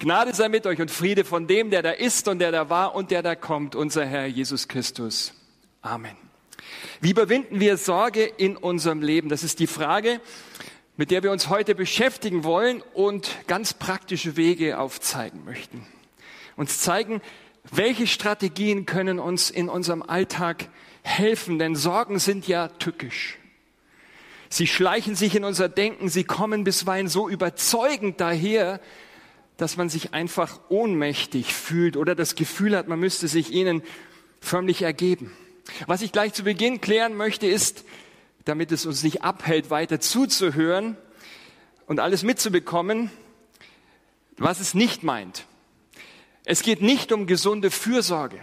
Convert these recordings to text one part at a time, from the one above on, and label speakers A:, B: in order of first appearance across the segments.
A: Gnade sei mit euch und Friede von dem, der da ist und der da war und der da kommt, unser Herr Jesus Christus. Amen. Wie überwinden wir Sorge in unserem Leben? Das ist die Frage, mit der wir uns heute beschäftigen wollen und ganz praktische Wege aufzeigen möchten. Uns zeigen, welche Strategien können uns in unserem Alltag helfen, denn Sorgen sind ja tückisch. Sie schleichen sich in unser Denken, sie kommen bisweilen so überzeugend daher, dass man sich einfach ohnmächtig fühlt oder das Gefühl hat, man müsste sich ihnen förmlich ergeben. Was ich gleich zu Beginn klären möchte, ist, damit es uns nicht abhält, weiter zuzuhören und alles mitzubekommen, was es nicht meint. Es geht nicht um gesunde Fürsorge.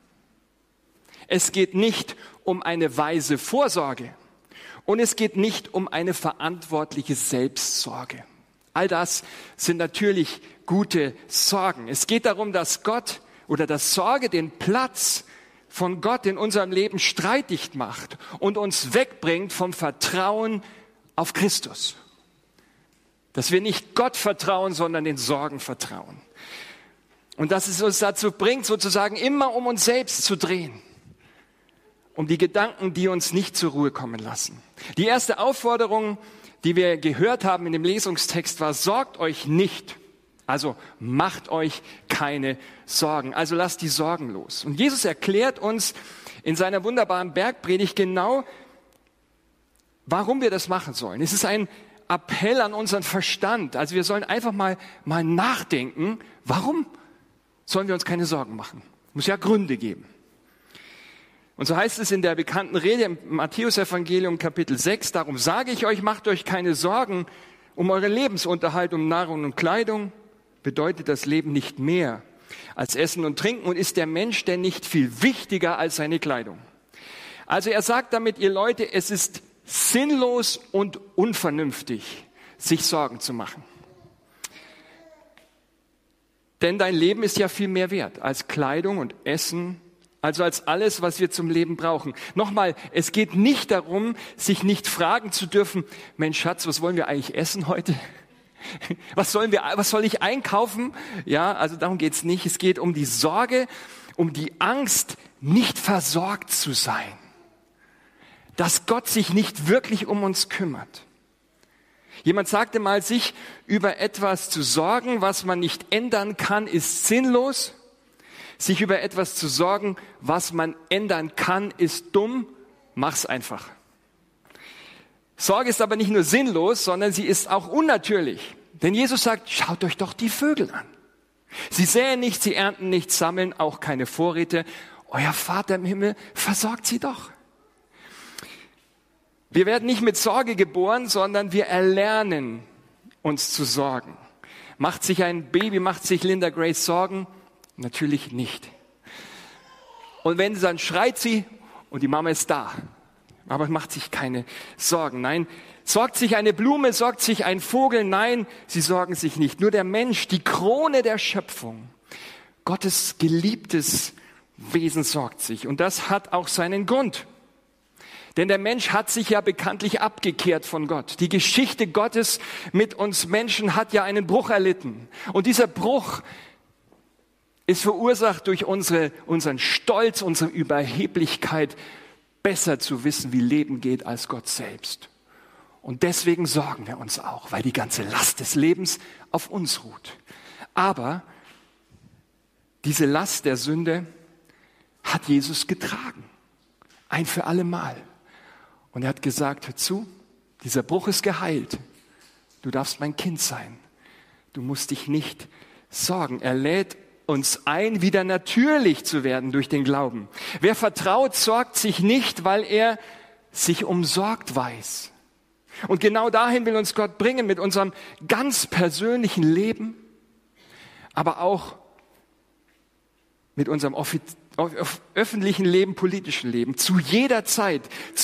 A: Es geht nicht um eine weise Vorsorge. Und es geht nicht um eine verantwortliche Selbstsorge. All das sind natürlich gute Sorgen. Es geht darum, dass Gott oder dass Sorge den Platz von Gott in unserem Leben streitig macht und uns wegbringt vom Vertrauen auf Christus. Dass wir nicht Gott vertrauen, sondern den Sorgen vertrauen. Und dass es uns dazu bringt, sozusagen immer um uns selbst zu drehen. Um die Gedanken, die uns nicht zur Ruhe kommen lassen. Die erste Aufforderung, die wir gehört haben in dem Lesungstext, war: sorgt euch nicht. Also macht euch keine Sorgen. Also lasst die Sorgen los. Und Jesus erklärt uns in seiner wunderbaren Bergpredigt genau, warum wir das machen sollen. Es ist ein Appell an unseren Verstand. Also wir sollen einfach mal nachdenken, warum sollen wir uns keine Sorgen machen? Muss ja Gründe geben. Und so heißt es in der bekannten Rede im Matthäus-Evangelium Kapitel 6, darum sage ich euch, macht euch keine Sorgen um euren Lebensunterhalt, um Nahrung und Kleidung. Bedeutet das Leben nicht mehr als Essen und Trinken und ist der Mensch denn nicht viel wichtiger als seine Kleidung? Also er sagt damit, ihr Leute, es ist sinnlos und unvernünftig, sich Sorgen zu machen. Denn dein Leben ist ja viel mehr wert als Kleidung und Essen, also als alles, was wir zum Leben brauchen. Nochmal, es geht nicht darum, sich nicht fragen zu dürfen, Mensch Schatz, was wollen wir eigentlich essen heute? Was soll ich einkaufen? Ja, also darum geht's nicht. Es geht um die Sorge, um die Angst, nicht versorgt zu sein. Dass Gott sich nicht wirklich um uns kümmert. Jemand sagte mal, sich über etwas zu sorgen, was man nicht ändern kann, ist sinnlos. Sich über etwas zu sorgen, was man ändern kann, ist dumm. Mach's einfach. Sorge ist aber nicht nur sinnlos, sondern sie ist auch unnatürlich. Denn Jesus sagt, schaut euch doch die Vögel an. Sie säen nicht, sie ernten nicht, sammeln auch keine Vorräte. Euer Vater im Himmel versorgt sie doch. Wir werden nicht mit Sorge geboren, sondern wir erlernen, uns zu sorgen. Macht sich Linda Grace Sorgen? Natürlich nicht. Und wenn dann schreit sie und die Mama ist da. Aber macht sich keine Sorgen. Nein, sorgt sich eine Blume, sorgt sich ein Vogel? Nein, sie sorgen sich nicht. Nur der Mensch, die Krone der Schöpfung, Gottes geliebtes Wesen sorgt sich. Und das hat auch seinen Grund. Denn der Mensch hat sich ja bekanntlich abgekehrt von Gott. Die Geschichte Gottes mit uns Menschen hat ja einen Bruch erlitten. Und dieser Bruch ist verursacht durch unseren Stolz, unsere Überheblichkeit, besser zu wissen, wie Leben geht als Gott selbst. Und deswegen sorgen wir uns auch, weil die ganze Last des Lebens auf uns ruht. Aber diese Last der Sünde hat Jesus getragen. Ein für alle Mal. Und er hat gesagt, hör zu, dieser Bruch ist geheilt. Du darfst mein Kind sein. Du musst dich nicht sorgen. Er lädt uns ein, wieder natürlich zu werden durch den Glauben. Wer vertraut, sorgt sich nicht, weil er sich umsorgt weiß. Und genau dahin will uns Gott bringen mit unserem ganz persönlichen Leben, aber auch mit unserem öffentlichen Leben, politischen Leben. Zu jeder Zeit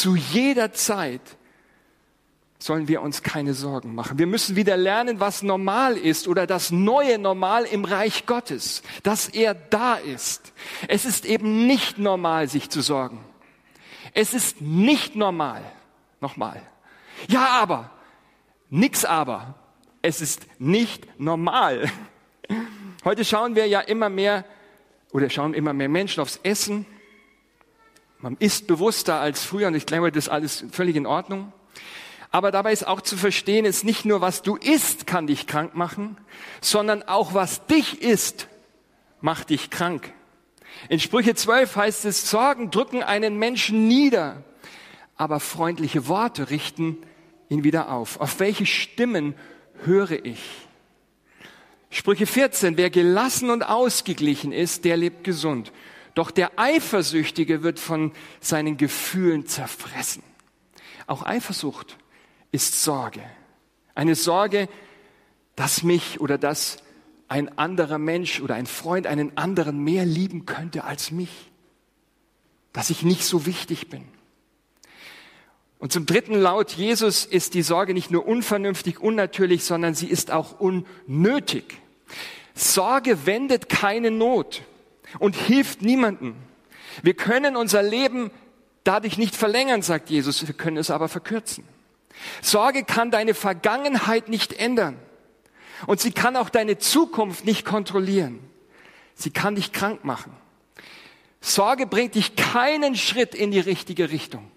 A: sollen wir uns keine Sorgen machen. Wir müssen wieder lernen, was normal ist oder das neue Normal im Reich Gottes, dass er da ist. Es ist eben nicht normal, sich zu sorgen. Es ist nicht normal. Nochmal. Ja, aber. Nix aber. Es ist nicht normal. Heute schauen wir ja immer mehr Menschen aufs Essen. Man isst bewusster als früher und ich glaube, das ist alles völlig in Ordnung. Aber dabei ist auch zu verstehen, ist nicht nur, was du isst, kann dich krank machen, sondern auch, was dich isst, macht dich krank. In Sprüche 12 heißt es, Sorgen drücken einen Menschen nieder, aber freundliche Worte richten ihn wieder auf. Auf welche Stimmen höre ich? Sprüche 14, wer gelassen und ausgeglichen ist, der lebt gesund. Doch der Eifersüchtige wird von seinen Gefühlen zerfressen. Auch Eifersucht ist Sorge. Eine Sorge, dass mich oder dass ein anderer Mensch oder ein Freund einen anderen mehr lieben könnte als mich. Dass ich nicht so wichtig bin. Und zum Dritten, laut Jesus, ist die Sorge nicht nur unvernünftig, unnatürlich, sondern sie ist auch unnötig. Sorge wendet keine Not und hilft niemandem. Wir können unser Leben dadurch nicht verlängern, sagt Jesus, wir können es aber verkürzen. Sorge kann deine Vergangenheit nicht ändern und sie kann auch deine Zukunft nicht kontrollieren. Sie kann dich krank machen. Sorge bringt dich keinen Schritt in die richtige Richtung.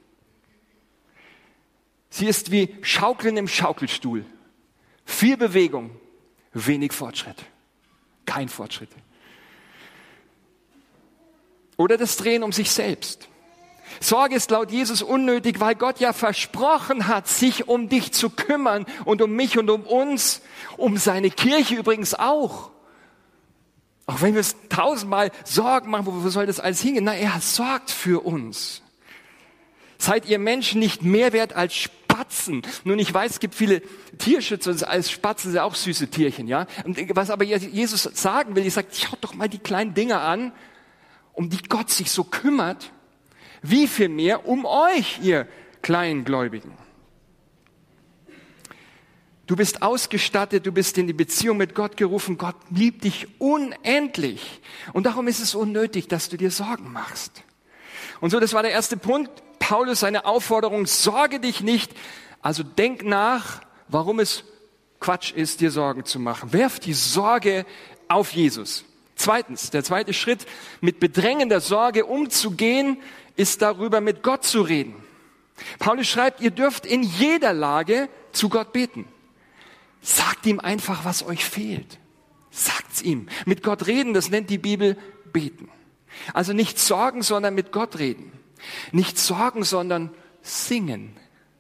A: Sie ist wie Schaukeln im Schaukelstuhl. Viel Bewegung, wenig Fortschritt. Kein Fortschritt. Oder das Drehen um sich selbst. Sorge ist laut Jesus unnötig, weil Gott ja versprochen hat, sich um dich zu kümmern und um mich und um uns, um seine Kirche übrigens auch. Auch wenn wir uns 1000-mal Sorgen machen, wo soll das alles hingehen? Na, er sorgt für uns. Seid ihr Menschen nicht mehr wert als Spatzen? Nun, ich weiß, es gibt viele Tierschützer, und als Spatzen sind ja auch süße Tierchen, ja. Und was aber Jesus sagen will, ich sage, schaut doch mal die kleinen Dinger an, um die Gott sich so kümmert. Wie viel mehr um euch, ihr Kleingläubigen? Du bist ausgestattet, du bist in die Beziehung mit Gott gerufen. Gott liebt dich unendlich. Und darum ist es unnötig, dass du dir Sorgen machst. Und so, das war der erste Punkt. Paulus, seine Aufforderung, sorge dich nicht. Also denk nach, warum es Quatsch ist, dir Sorgen zu machen. Werf die Sorge auf Jesus. Zweitens, der zweite Schritt, mit bedrängender Sorge umzugehen, ist darüber mit Gott zu reden. Paulus schreibt, ihr dürft in jeder Lage zu Gott beten. Sagt ihm einfach, was euch fehlt. Sagt's ihm. Mit Gott reden, das nennt die Bibel beten. Also nicht sorgen, sondern mit Gott reden. Nicht sorgen, sondern singen.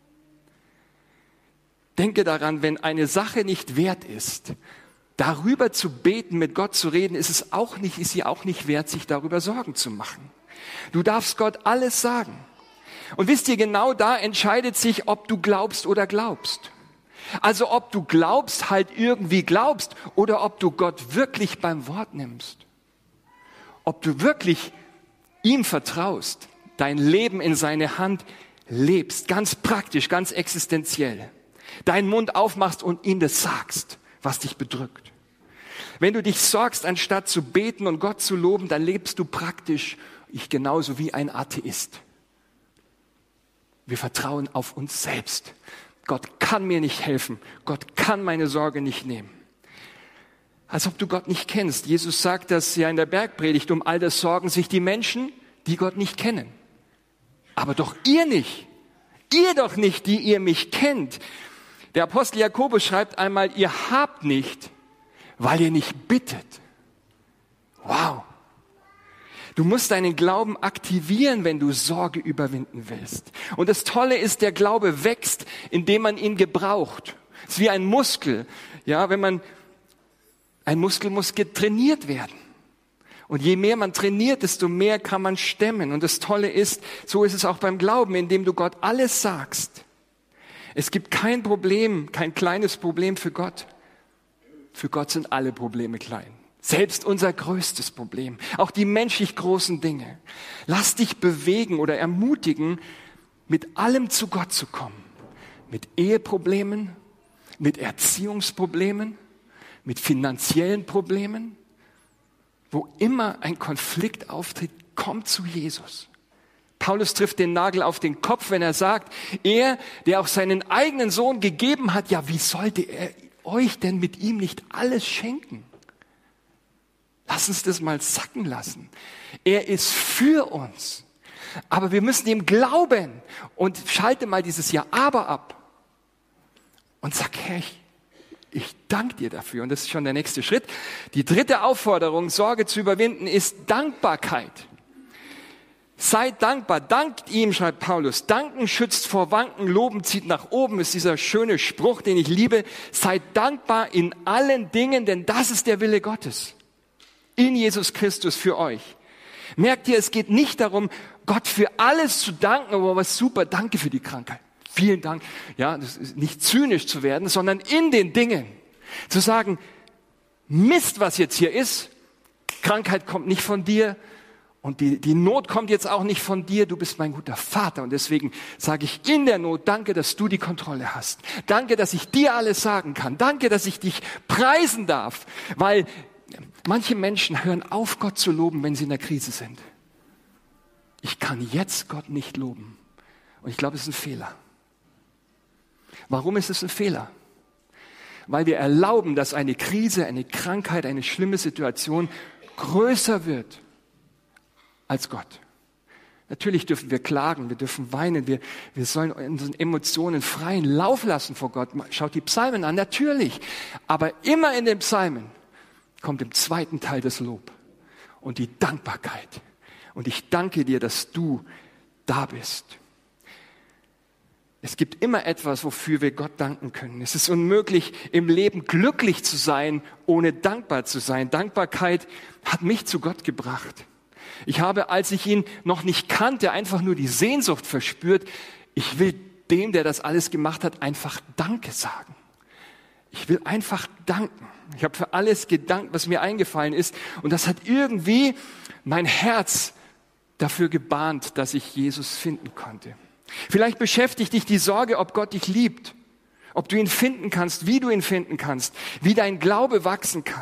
A: Denke daran, wenn eine Sache nicht wert ist, darüber zu beten, mit Gott zu reden, ist sie auch nicht wert, sich darüber Sorgen zu machen. Du darfst Gott alles sagen. Und wisst ihr, genau da entscheidet sich, ob du glaubst oder glaubst. Also ob du glaubst, halt irgendwie glaubst, oder ob du Gott wirklich beim Wort nimmst. Ob du wirklich ihm vertraust, dein Leben in seine Hand lebst, ganz praktisch, ganz existenziell. Deinen Mund aufmachst und ihm das sagst, was dich bedrückt. Wenn du dich sorgst, anstatt zu beten und Gott zu loben, dann lebst du praktisch genauso wie ein Atheist. Wir vertrauen auf uns selbst. Gott kann mir nicht helfen. Gott kann meine Sorge nicht nehmen. Als ob du Gott nicht kennst. Jesus sagt das ja in der Bergpredigt, um all das sorgen sich die Menschen, die Gott nicht kennen. Aber doch ihr nicht. Ihr doch nicht, die ihr mich kennt. Der Apostel Jakobus schreibt einmal, ihr habt nicht, weil ihr nicht bittet. Wow. Du musst deinen Glauben aktivieren, wenn du Sorge überwinden willst. Und das Tolle ist, der Glaube wächst, indem man ihn gebraucht. Es ist wie ein Muskel. Ja, ein Muskel muss trainiert werden. Und je mehr man trainiert, desto mehr kann man stemmen. Und das Tolle ist, so ist es auch beim Glauben, indem du Gott alles sagst. Es gibt kein Problem, kein kleines Problem für Gott. Für Gott sind alle Probleme klein. Selbst unser größtes Problem, auch die menschlich großen Dinge. Lass dich bewegen oder ermutigen, mit allem zu Gott zu kommen. Mit Eheproblemen, mit Erziehungsproblemen, mit finanziellen Problemen. Wo immer ein Konflikt auftritt, komm zu Jesus. Paulus trifft den Nagel auf den Kopf, wenn er sagt, er, der auch seinen eigenen Sohn gegeben hat, ja, wie sollte er euch denn mit ihm nicht alles schenken? Lass uns das mal sacken lassen. Er ist für uns. Aber wir müssen ihm glauben und schalte mal dieses Ja, aber ab. Und sag, Herr, ich danke dir dafür. Und das ist schon der nächste Schritt. Die dritte Aufforderung, Sorge zu überwinden, ist Dankbarkeit. Seid dankbar, dankt ihm, schreibt Paulus. Danken schützt vor Wanken, Loben zieht nach oben, ist dieser schöne Spruch, den ich liebe. Seid dankbar in allen Dingen, denn das ist der Wille Gottes. In Jesus Christus für euch. Merkt ihr, es geht nicht darum, Gott für alles zu danken, aber was super, danke für die Krankheit. Vielen Dank. Ja, das ist nicht zynisch zu werden, sondern in den Dingen. Zu sagen, Mist, was jetzt hier ist, Krankheit kommt nicht von dir und die Not kommt jetzt auch nicht von dir, du bist mein guter Vater und deswegen sage ich in der Not, danke, dass du die Kontrolle hast. Danke, dass ich dir alles sagen kann. Danke, dass ich dich preisen darf, weil manche Menschen hören auf, Gott zu loben, wenn sie in der Krise sind. Ich kann jetzt Gott nicht loben. Und ich glaube, es ist ein Fehler. Warum ist es ein Fehler? Weil wir erlauben, dass eine Krise, eine Krankheit, eine schlimme Situation größer wird als Gott. Natürlich dürfen wir klagen, wir dürfen weinen, wir sollen unseren Emotionen freien Lauf lassen vor Gott. Schaut die Psalmen an, natürlich. Aber immer in den Psalmen kommt im zweiten Teil das Lob und die Dankbarkeit. Und ich danke dir, dass du da bist. Es gibt immer etwas, wofür wir Gott danken können. Es ist unmöglich, im Leben glücklich zu sein, ohne dankbar zu sein. Dankbarkeit hat mich zu Gott gebracht. Ich habe, als ich ihn noch nicht kannte, einfach nur die Sehnsucht verspürt. Ich will dem, der das alles gemacht hat, einfach Danke sagen. Ich will einfach danken. Ich habe für alles gedankt, was mir eingefallen ist. Und das hat irgendwie mein Herz dafür gebahnt, dass ich Jesus finden konnte. Vielleicht beschäftigt dich die Sorge, ob Gott dich liebt, ob du ihn finden kannst, wie du ihn finden kannst, wie dein Glaube wachsen kann.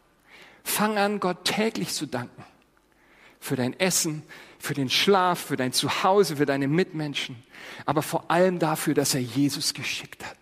A: Fang an, Gott täglich zu danken. Für dein Essen, für den Schlaf, für dein Zuhause, für deine Mitmenschen. Aber vor allem dafür, dass er Jesus geschickt hat.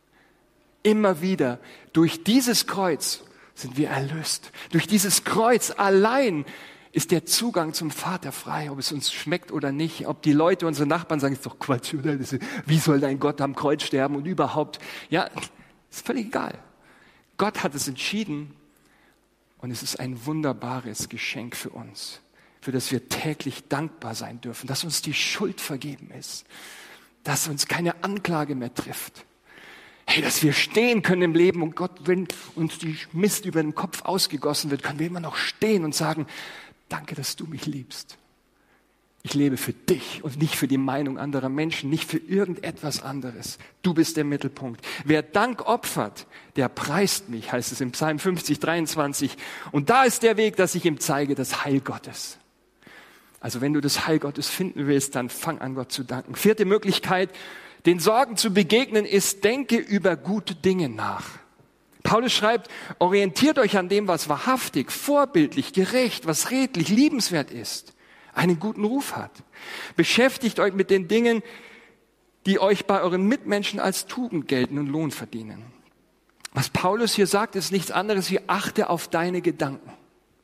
A: Immer wieder, durch dieses Kreuz sind wir erlöst. Durch dieses Kreuz allein ist der Zugang zum Vater frei, ob es uns schmeckt oder nicht. Ob die Leute, unsere Nachbarn sagen, ist doch Quatsch, oder? Wie soll dein Gott am Kreuz sterben und überhaupt? Ja, ist völlig egal. Gott hat es entschieden und es ist ein wunderbares Geschenk für uns, für das wir täglich dankbar sein dürfen, dass uns die Schuld vergeben ist, dass uns keine Anklage mehr trifft. Hey, dass wir stehen können im Leben und Gott, wenn uns die Mist über den Kopf ausgegossen wird, können wir immer noch stehen und sagen, danke, dass du mich liebst. Ich lebe für dich und nicht für die Meinung anderer Menschen, nicht für irgendetwas anderes. Du bist der Mittelpunkt. Wer Dank opfert, der preist mich, heißt es im Psalm 50, 23. Und da ist der Weg, dass ich ihm zeige, das Heil Gottes. Also wenn du das Heil Gottes finden willst, dann fang an, Gott zu danken. Vierte Möglichkeit, den Sorgen zu begegnen, ist, denke über gute Dinge nach. Paulus schreibt, orientiert euch an dem, was wahrhaftig, vorbildlich, gerecht, was redlich, liebenswert ist, einen guten Ruf hat. Beschäftigt euch mit den Dingen, die euch bei euren Mitmenschen als Tugend gelten und Lohn verdienen. Was Paulus hier sagt, ist nichts anderes wie achte auf deine Gedanken.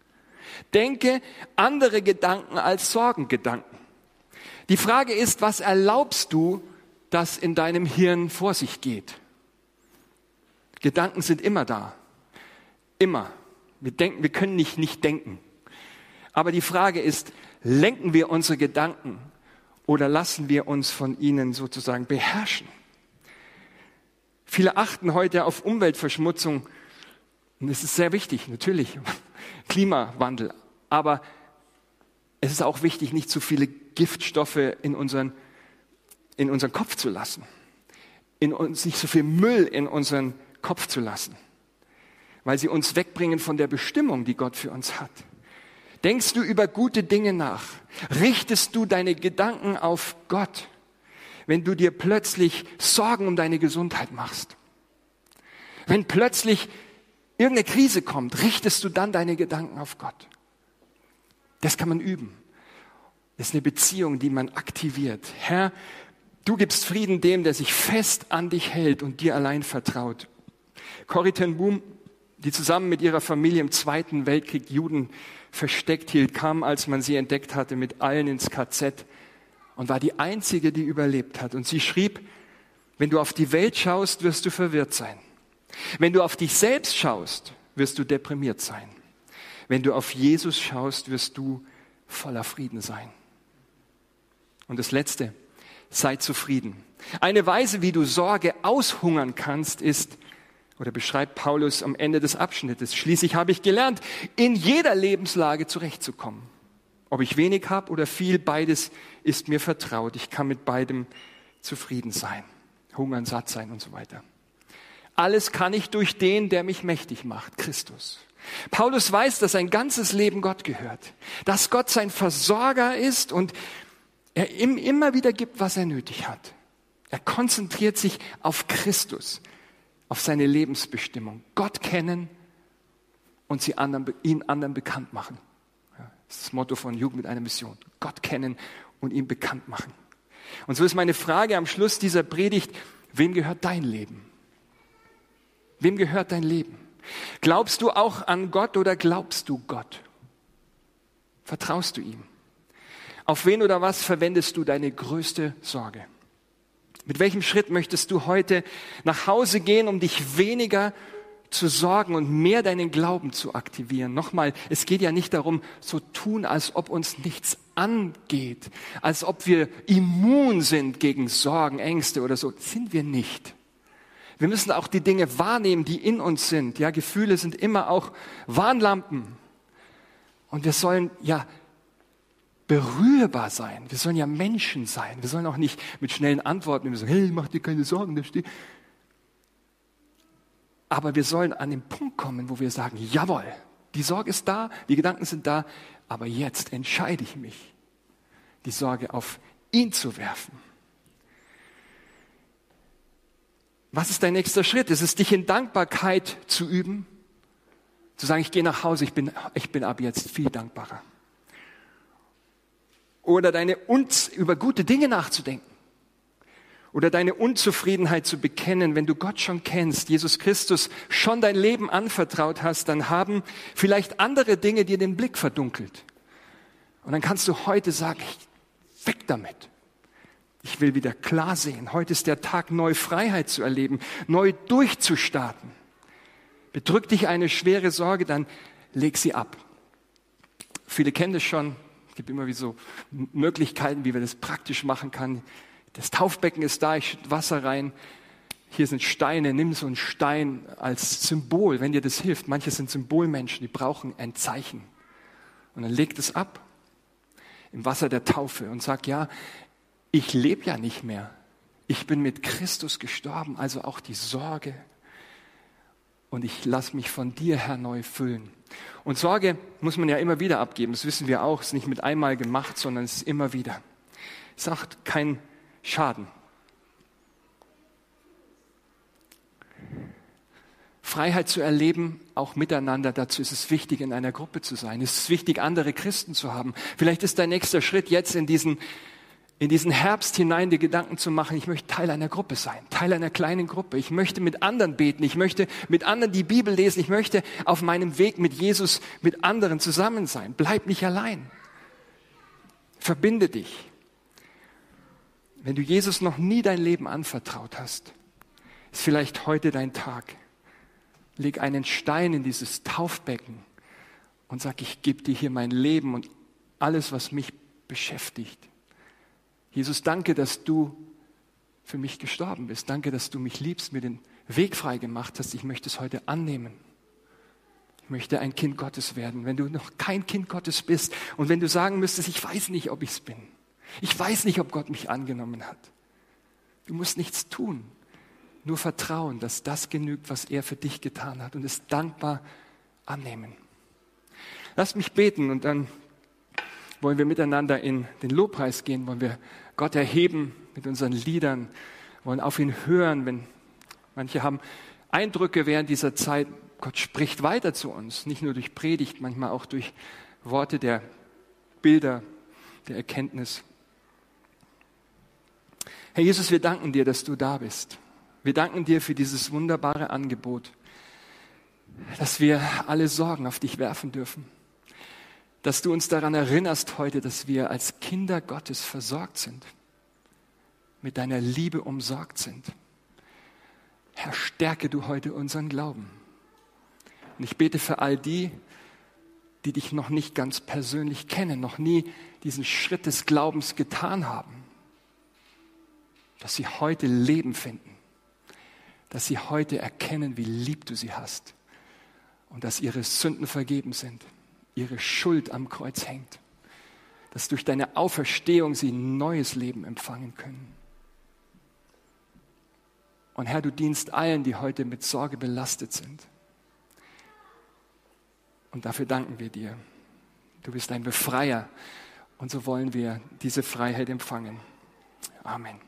A: Denke andere Gedanken als Sorgengedanken. Die Frage ist, was erlaubst du, dass in deinem Hirn vor sich geht? Gedanken sind immer da. Immer. Wir können nicht denken. Aber die Frage ist, lenken wir unsere Gedanken oder lassen wir uns von ihnen sozusagen beherrschen? Viele achten heute auf Umweltverschmutzung. Und es ist sehr wichtig, natürlich. Klimawandel. Aber es ist auch wichtig, nicht zu viele Giftstoffe in unseren Kopf zu lassen. Nicht so viel Müll in unseren Kopf zu lassen, weil sie uns wegbringen von der Bestimmung, die Gott für uns hat. Denkst du über gute Dinge nach? Richtest du deine Gedanken auf Gott, wenn du dir plötzlich Sorgen um deine Gesundheit machst? Wenn plötzlich irgendeine Krise kommt, richtest du dann deine Gedanken auf Gott? Das kann man üben. Das ist eine Beziehung, die man aktiviert. Herr, du gibst Frieden dem, der sich fest an dich hält und dir allein vertraut. Corrie ten Boom die zusammen mit ihrer Familie im Zweiten Weltkrieg Juden versteckt hielt, kam, als man sie entdeckt hatte, mit allen ins KZ und war die einzige, die überlebt hat. Und sie schrieb, wenn du auf die Welt schaust, wirst du verwirrt sein. Wenn du auf dich selbst schaust, wirst du deprimiert sein. Wenn du auf Jesus schaust, wirst du voller Frieden sein. Und das Letzte, sei zufrieden. Eine Weise, wie du Sorge aushungern kannst, ist, oder beschreibt Paulus am Ende des Abschnittes, schließlich habe ich gelernt, in jeder Lebenslage zurechtzukommen. Ob ich wenig habe oder viel, beides ist mir vertraut. Ich kann mit beidem zufrieden sein, hungern, satt sein und so weiter. Alles kann ich durch den, der mich mächtig macht, Christus. Paulus weiß, dass sein ganzes Leben Gott gehört, dass Gott sein Versorger ist und er ihm immer wieder gibt, was er nötig hat. Er konzentriert sich auf Christus, auf seine Lebensbestimmung. Gott kennen und ihn anderen bekannt machen. Das ist das Motto von Jugend mit einer Mission. Gott kennen und ihn bekannt machen. Und so ist meine Frage am Schluss dieser Predigt, wem gehört dein Leben? Wem gehört dein Leben? Glaubst du auch an Gott oder glaubst du Gott? Vertraust du ihm? Auf wen oder was verwendest du deine größte Sorge? Mit welchem Schritt möchtest du heute nach Hause gehen, um dich weniger zu sorgen und mehr deinen Glauben zu aktivieren? Nochmal, es geht ja nicht darum, so tun, als ob uns nichts angeht, als ob wir immun sind gegen Sorgen, Ängste oder so. Sind wir nicht. Wir müssen auch die Dinge wahrnehmen, die in uns sind. Ja, Gefühle sind immer auch Warnlampen. Und wir sollen ja berührbar sein. Wir sollen ja Menschen sein. Wir sollen auch nicht mit schnellen Antworten sagen, hey, mach dir keine Sorgen, da steht. Aber wir sollen an den Punkt kommen, wo wir sagen, jawohl, die Sorge ist da, die Gedanken sind da, aber jetzt entscheide ich mich, die Sorge auf ihn zu werfen. Was ist dein nächster Schritt? Es ist, dich in Dankbarkeit zu üben, zu sagen, ich gehe nach Hause, ich bin ab jetzt viel dankbarer. Oder über gute Dinge nachzudenken. Oder deine Unzufriedenheit zu bekennen, wenn du Gott schon kennst, Jesus Christus schon dein Leben anvertraut hast, dann haben vielleicht andere Dinge dir den Blick verdunkelt. Und dann kannst du heute sagen, weg damit. Ich will wieder klar sehen. Heute ist der Tag, neue Freiheit zu erleben, neu durchzustarten. Bedrückt dich eine schwere Sorge, dann leg sie ab. Viele kennen das schon. Es gibt immer wieder so Möglichkeiten, wie wir das praktisch machen können. Das Taufbecken ist da, ich schütte Wasser rein. Hier sind Steine, nimm so einen Stein als Symbol, wenn dir das hilft. Manche sind Symbolmenschen, die brauchen ein Zeichen. Und dann leg es ab im Wasser der Taufe und sag, ja, ich lebe ja nicht mehr. Ich bin mit Christus gestorben, also auch die Sorge. Und ich lasse mich von dir, Herr, neu füllen. Und Sorge muss man ja immer wieder abgeben. Das wissen wir auch. Es ist nicht mit einmal gemacht, sondern es ist immer wieder. Es ist auch kein Schaden. Freiheit zu erleben, auch miteinander. Dazu ist es wichtig, in einer Gruppe zu sein. Es ist wichtig, andere Christen zu haben. Vielleicht ist dein nächster Schritt jetzt in diesen Herbst hinein die Gedanken zu machen, ich möchte Teil einer Gruppe sein, Teil einer kleinen Gruppe. Ich möchte mit anderen beten, ich möchte mit anderen die Bibel lesen, ich möchte auf meinem Weg mit Jesus mit anderen zusammen sein. Bleib nicht allein. Verbinde dich. Wenn du Jesus noch nie dein Leben anvertraut hast, ist vielleicht heute dein Tag. Leg einen Stein in dieses Taufbecken und sag, ich gebe dir hier mein Leben und alles, was mich beschäftigt. Jesus, danke, dass du für mich gestorben bist. Danke, dass du mich liebst, mir den Weg frei gemacht hast. Ich möchte es heute annehmen. Ich möchte ein Kind Gottes werden. Wenn du noch kein Kind Gottes bist und wenn du sagen müsstest, ich weiß nicht, ob ich es bin. Ich weiß nicht, ob Gott mich angenommen hat. Du musst nichts tun. Nur vertrauen, dass das genügt, was er für dich getan hat und es dankbar annehmen. Lass mich beten und dann wollen wir miteinander in den Lobpreis gehen, wollen wir Gott erheben mit unseren Liedern, wollen auf ihn hören, wenn manche haben Eindrücke während dieser Zeit, Gott spricht weiter zu uns, nicht nur durch Predigt, manchmal auch durch Worte der Bilder, der Erkenntnis. Herr Jesus, wir danken dir, dass du da bist. Wir danken dir für dieses wunderbare Angebot. dass wir alle Sorgen auf dich werfen dürfen. Dass du uns daran erinnerst heute, dass wir als Kinder Gottes versorgt sind, mit deiner Liebe umsorgt sind. Herr, stärke du heute unseren Glauben. Und ich bete für all die, die dich noch nicht ganz persönlich kennen, noch nie diesen Schritt des Glaubens getan haben, dass sie heute Leben finden, dass sie heute erkennen, wie lieb du sie hast und dass ihre Sünden vergeben sind, ihre Schuld am Kreuz hängt, dass durch deine Auferstehung sie ein neues Leben empfangen können. Und Herr, du dienst allen, die heute mit Sorge belastet sind. Und dafür danken wir dir. Du bist ein Befreier und so wollen wir diese Freiheit empfangen. Amen.